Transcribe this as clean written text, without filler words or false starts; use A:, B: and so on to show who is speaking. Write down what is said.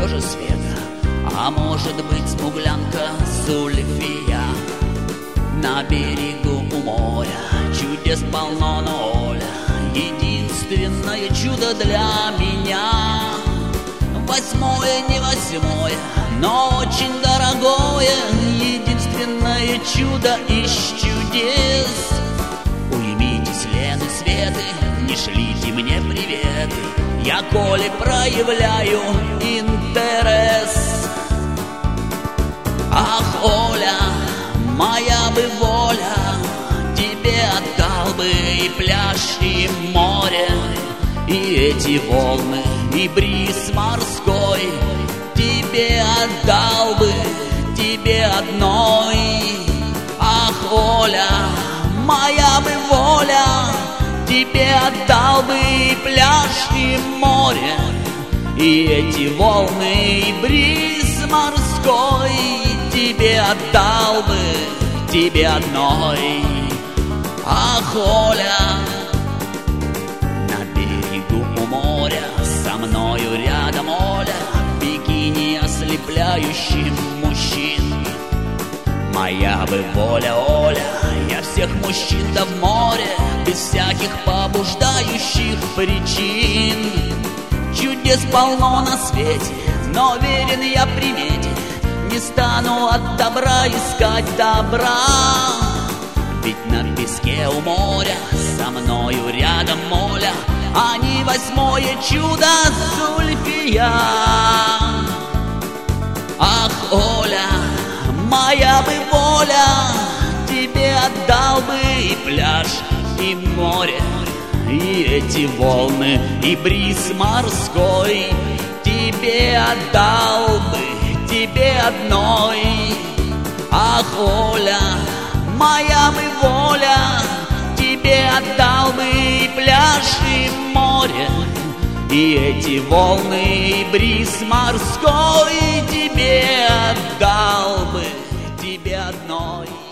A: все же Света, а может быть смуглянка Зульфия. На берегу у моря чудес полно, но Оля единственное чудо для меня. Восьмое, не восьмое, но очень дорогое, единственное чудо из чудес. Уймитесь, Лены, Светы, не шлите мне приветы, я коли проявляю интерес. Ах, Оля, моя бы воля, тебе отдал бы и пляж, и море, и эти волны, и бриз морской. Тебе отдал бы, тебе одной. Ах, Оля, моя бы воля, тебе отдал бы и пляж, и море, и эти волны, и бриз морской. Тебе отдал бы, тебе одной. Ах, Оля, на берегу у моря, со мною рядом Оля, в бикини ослепляющим мужчин. Моя бы воля, Оля, я всех мужчин-то в море, без всяких побуждающих причин. Чудес полно на свете, но верен я примете, не стану от добра искать добра. Ведь на песке у моря, со мною рядом Оля, а не восьмое чудо Зульфия. Ах, Оля, моя бы воля, тебе отдал бы и пляж, и море, и эти волны, и бриз морской. Тебе отдал бы, тебе одной. Ах, Оля, моя бы воля, тебе отдал бы и пляж, и море, и эти волны, и бриз морской. Тебе отдал бы, тебе одной.